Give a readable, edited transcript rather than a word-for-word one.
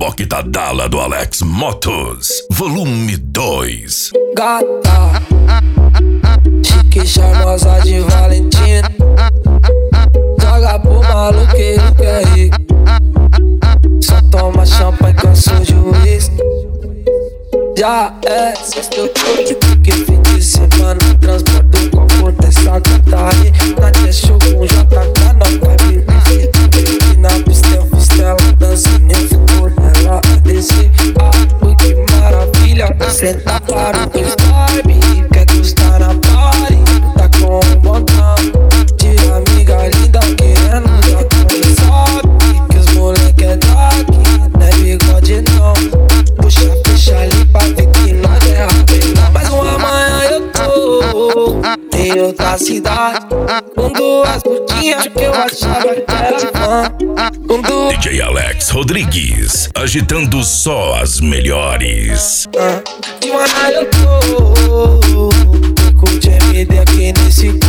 reboque da Dala do Alex Motos, volume 2. Gata, chique charmosa de Valentina, joga pro maluqueiro que é rico, só toma champanhe, cansou de uísque. Já é sexta, eu tô que fim de semana transporta o copo dessa gata aí. Na deixou com JK, não vai beber. E na pista eu fiz tela, dançando, eu fico nela a descer. Ui, que maravilha, senta para o vibe. Quer gostar na party, tá com um montão de amiga linda querendo já sabe que os moleque é daqui, não é bigode não. Puxa, fecha ali pra ver que nós é rapidão. Mas uma manhã eu tô em outra cidade, com duas putinhas que eu achava que era fã. DJ Alex Rodrigues, agitando só as melhores. De manhã eu tô com o GMD aqui nesse